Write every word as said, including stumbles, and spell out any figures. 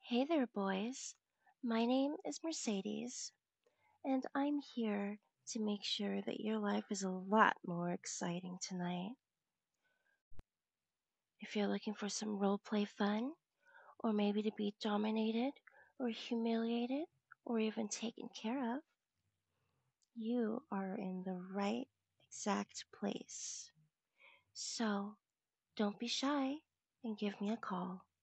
Hey there, boys. My name is Mercedes, and I'm here to make sure that your life is a lot more exciting tonight. If you're looking for some roleplay fun, or maybe to be dominated, or humiliated, or even taken care of, you are in the right exact place. So, don't be shy and give me a call.